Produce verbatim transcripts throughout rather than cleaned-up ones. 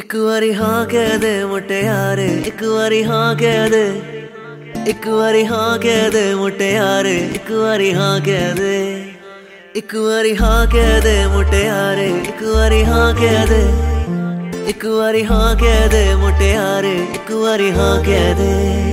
एक बारी हाँ कह दे मुटियारे, एक बारी हाँ कह दे, एक बारी हाँ कह दे मुटियारे, एक बारी हाँ कह दे, एक बारी हाँ कह दे मुटियारे, एक बारी हाँ कह दे, एक बारी हाँ कह दे मुटियारे, एक बारी हाँ कह दे।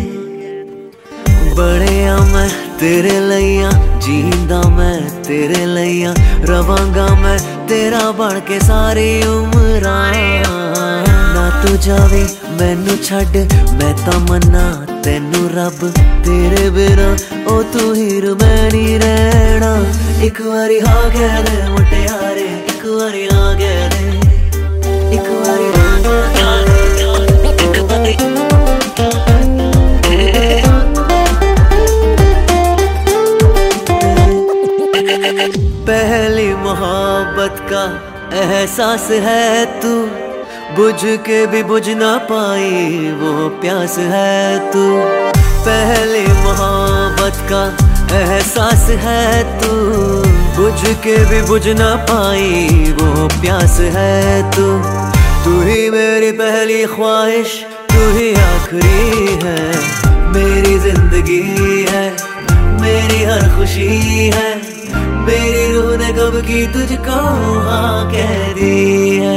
बड़े आ मैं तेरे लइया, जींदा मैं तेरे लइया, रवांगा मैं तेरा बन के सारी उम्र। ना तू जावे मैनू छड्ड, मैं तां मन्ना तेनू रब, तेरे बिना ओ तू हीर मैं नहीं रहना। एक बारी हाँ कह दे मुटियारे, एक बारी हाँ कह दे, एक बारी हाँ कह दे, एक बारी पहली मोहब्बत का एहसास है तू, बुझ के भी बुझ ना पाई वो प्यास है तू। पहली मोहब्बत का एहसास है तू, बुझ के भी बुझ ना पाई वो प्यास है तू। तू ही मेरी पहली ख्वाहिश, तू ही आखिरी है, मेरी जिंदगी है, मेरी हर खुशी है, मेरी रूह ने कब की तुझको हाँ कह दी है।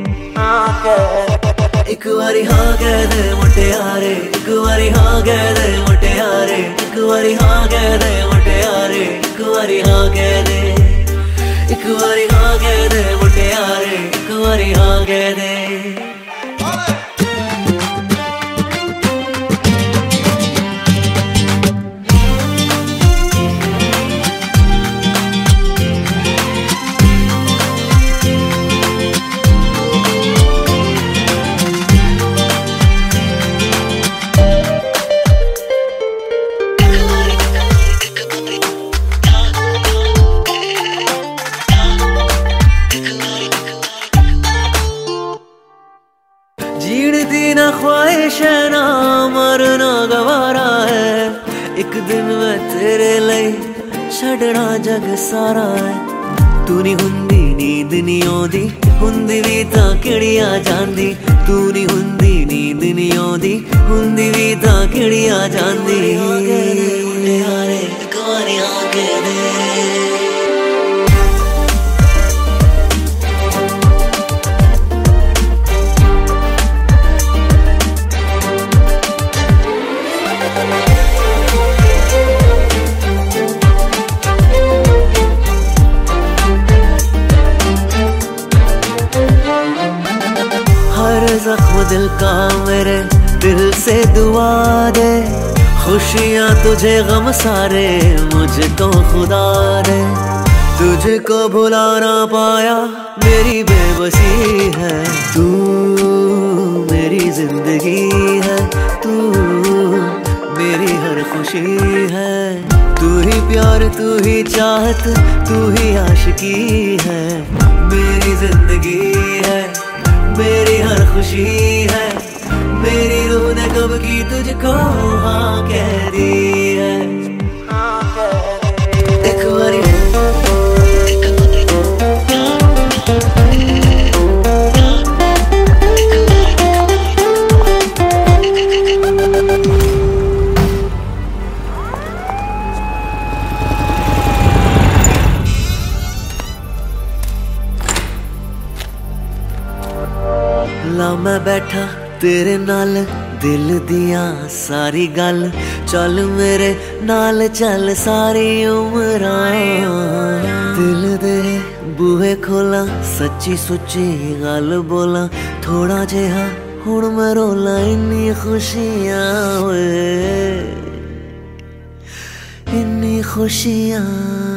एक बारी हाँ कह दे मुटियारे, एक बारी हाँ कह दे मुटियारे, एक बारी हाँ कह दे मुटियारे, एक बारी हाँ कह दे, एक बारी हाँ कह दे मुटियारे, एक बारी हाँ कह दे। जीण दी ना ख्वाहिश है ना मरना गवारा है, एक दिन मैं तेरे लई छड़ना जग सारा है। तू नहीं हुंदी नींद नहीं आउंदी, हुंदी भी तां किहड़ियां जांदी, तू नहीं हुंदी नींद नहीं आउंदी, हुंदी भी तां किहड़ियां जांदी। मुटियारे एक बारी हाँ कह दे, जख्म दिल का मेरे दिल से दुआ दे, खुशियाँ तुझे गम सारे मुझको खुदा दे। तुझको भुला ना पाया मेरी बेबसी है, तू मेरी जिंदगी है, तू मेरी हर खुशी है। तू ही प्यार तू ही चाहत तू ही आशिकी है, मेरी जिंदगी है, मेरी हर खुशी है, मेरी रूह ने कब की तुझको हाँ कह दी है। एक बारी ला मैं बैठा तेरे नाल दिल दियां सारी गल, चल मेरे नाल चल सारी उम्र। दिल दे बूहे खोला सच्ची सुच्ची गल बोला, थोड़ा जिहा हुण मैं रोला इन्नी खुशियां होए, इन्नी खुशियां।